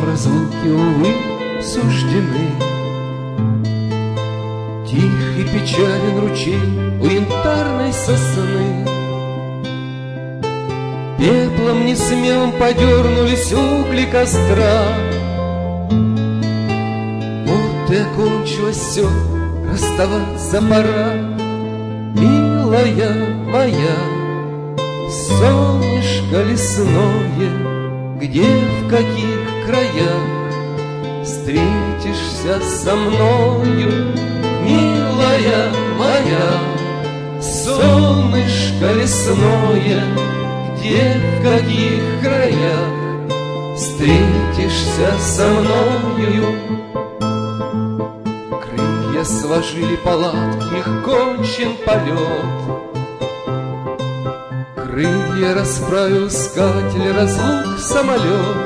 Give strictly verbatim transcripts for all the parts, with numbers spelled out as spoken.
разлуки, увы, суждены. Тих и печален ручей у янтарной сосны. Пеплом несмелым подернулись угли костра. Вот и окончилось все, расставаться пора. Милая моя, солнышко лесное, где, в каких краях встретишься со мною? Милая моя, солнышко лесное, где, в каких краях встретишься со мною? Крылья сложили палатки, их кончен полет. Крылья расправил искатель разлук самолет.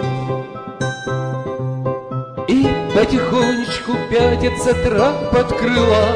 И потихонечку пятится трап от крыла.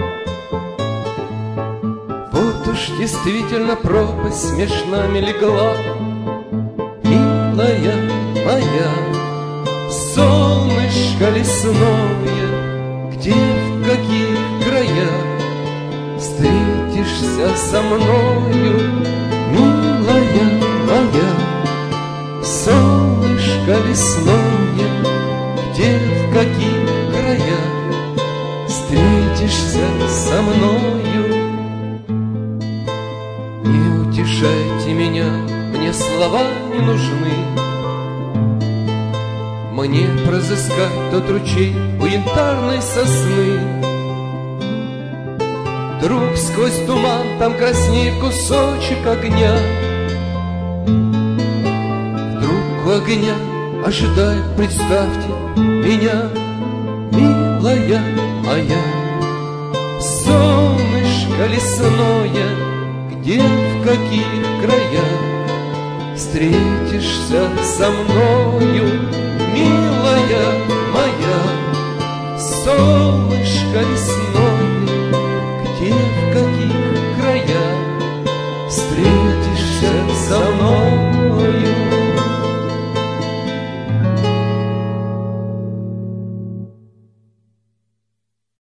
Вот уж действительно пропасть меж нами легла. Милая моя, солнышко лесное, где, в каких краях встретишься со мною? Милая моя, солнышко лесное, где, в каких краях встретишься со мною? Не утешайте меня, мне слова не нужны. Мне прозыскать тот ручей у янтарной сосны. Вдруг сквозь туман там краснеет кусочек огня. Вдруг у огня ожидает, представьте, меня. Милая моя, солнышко лесное, где, в каких краях встретишься со мною? Милая моя, солнышко лесное,